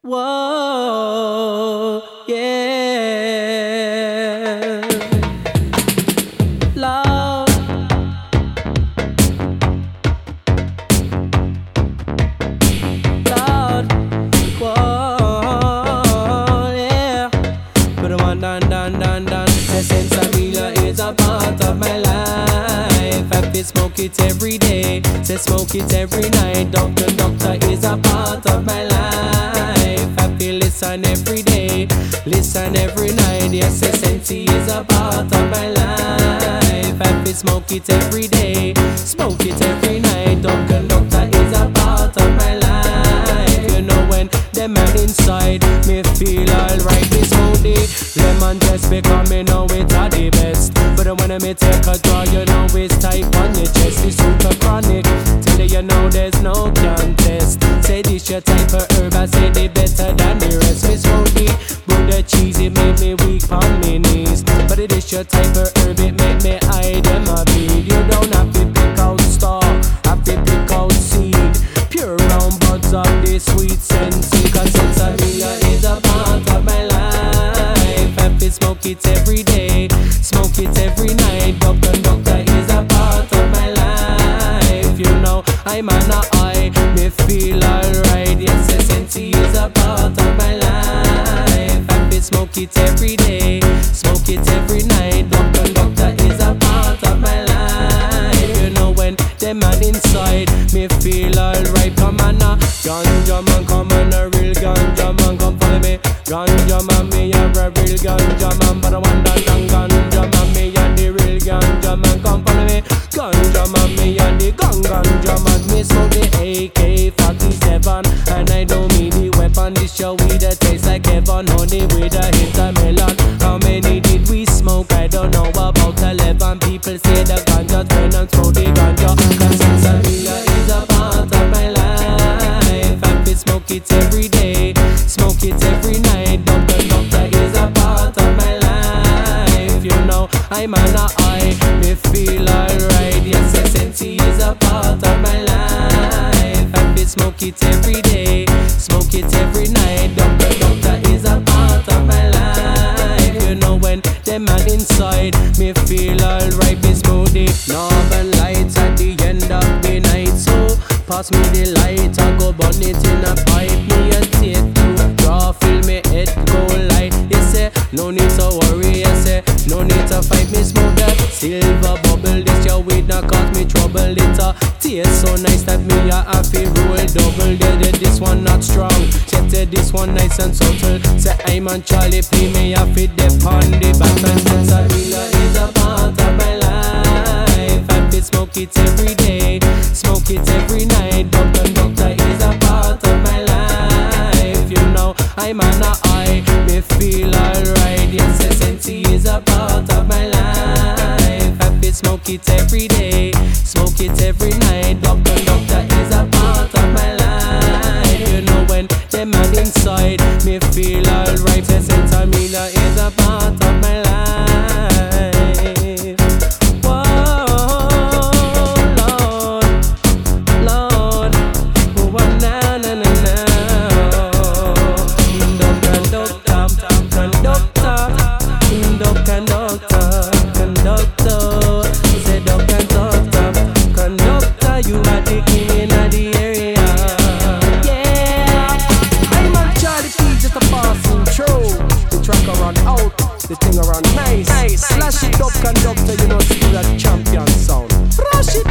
Whoa, yeah. Lord, Lord, whoa, yeah. But the one done. The sense of real is a part of my life. I feel smoke it every day, say smoke it every night. Doctor is a part of my life. I feel listen every day, listen every night. Yes, Sensi is a part of my life. I feel smoke it every day, smoke it every night. Doctor is a part of my life. You know when the man inside me feel alright. Me smoothie, lemon just because me know it's the best. But when I me take a draw, you know it's tight on your chest. It's super chronic, tell you know there's no contest. Say this your type of herb, I say they better than the rest. Me smoothie, Buddha cheese, it make me weak on me knees. But it is your type of herb, it make me hide them a bead. You don't have to pick out star, have to pick out seed. Pure round buds of the sweet Sensi, cause Sensaria is a part of my life. I feel smoke it every day, smoke it every night. Doctor is a part of my life. You know I'm an eye, me feel alright. Yes, Sensi is a part of my life. I feel smoke it every day, smoke it every night. Doctor is a part of my life. You know when the man inside me feel alright. Come on now, ganja man, come on a real ganja man, come follow me. Ganja man, me a real ganja man, but I want that long ganja man, me a the real ganja man, come follow me. Ganja man, me a the ganja man, me smoke the AK-47, and I don't mean the weapon. This your weed that tastes like heaven, honey with a hit of melon. How many did we smoke? I don't know, about 11. People say the ganja turn and throw the ganja, cause Sensaria is a part of my life. I feel smoke it every day, smoke it every night. Doctor is a part of my life. You know I'm an eye, me feel alright. Yes, Sensi is a part of my life. I feel smoke it every day, smoke it every night. Doctor is a part of my life. You know when the man inside me feel alright. Me smoothie, northern lights at the end of the night. So pass me the light, I go burn it in a pipe. Me a take two draw, fill me head go light. You say no need to worry, you say no need to fight. Me smoke that silver bubble, this your weed not cause me trouble. It a taste so nice that me a happy roll double. This one not strong, say this one nice and subtle. Say I'm on Charlie P, me a fit the on the back. And Sensaria is a part of my life. I feel smoke it every day, smoke it every night. Doctor is a part of my life. You know I'm an eye, me feel alright. Yes, Sensi is a part of my life. I feel smoke it every day, smoke it every night. Doctor is a part of my life. You know when the man inside me feel alright. Yes, Sensaria is a part of my life. The thing around nice. Slash it up, conductor, you know, see that champion sound. Rush it